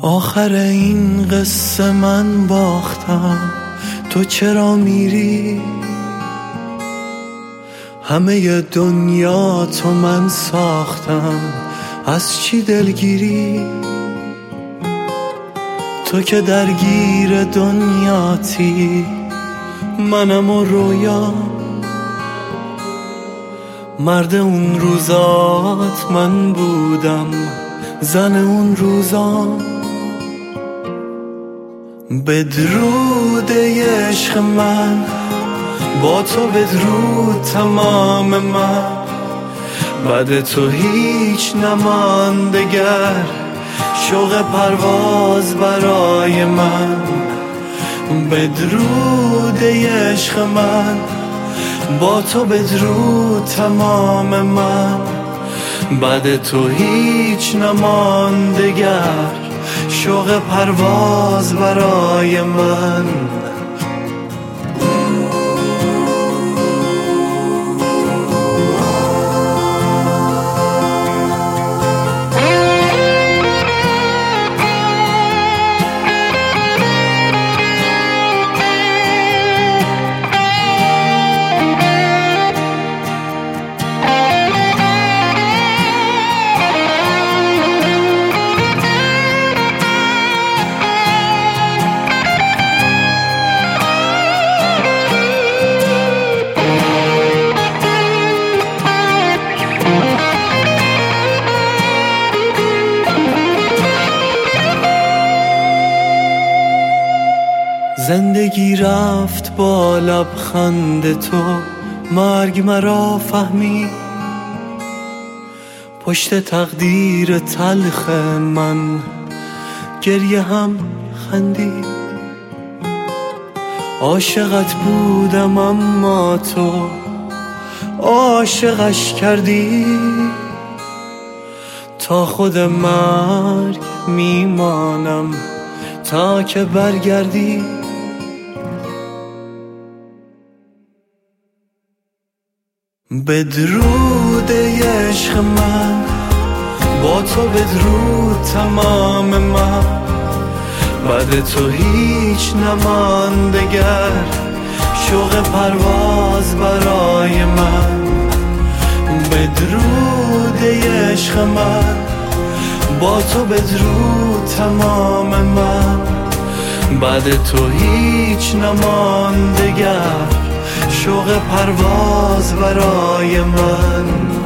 آخر این قصه من باختم، تو چرا میری؟ همه دنیا تو من ساختم، از چی دلگیری؟ تو که درگیر دنیاتی، منم و رویا. مرد اون روزات من بودم، زن اون روزا. بدرود عشق من، با تو بدرود تمام من. بعد تو هیچ نماند دگر، شوق پرواز برای من. بدرود عشق من، با تو بدرود تمام من. بعد تو هیچ نماند دگر، شوق پرواز برای من. زندگی رفت با لبخند تو، مرگ مرا فهمی. پشت تقدیر تلخ من گریه هم خندید. عاشقت بودم اما تو عاشقش کردی. تا خود مرگ میمانم تا که برگردی. بدرود عشق من، با تو بدرود تمام من. بعد تو هیچ نماند دگر، شوق پرواز برای من. بدرود عشق من، با تو بدرود تمام من. بعد تو هیچ نماند دگر، شوق پرواز برای من.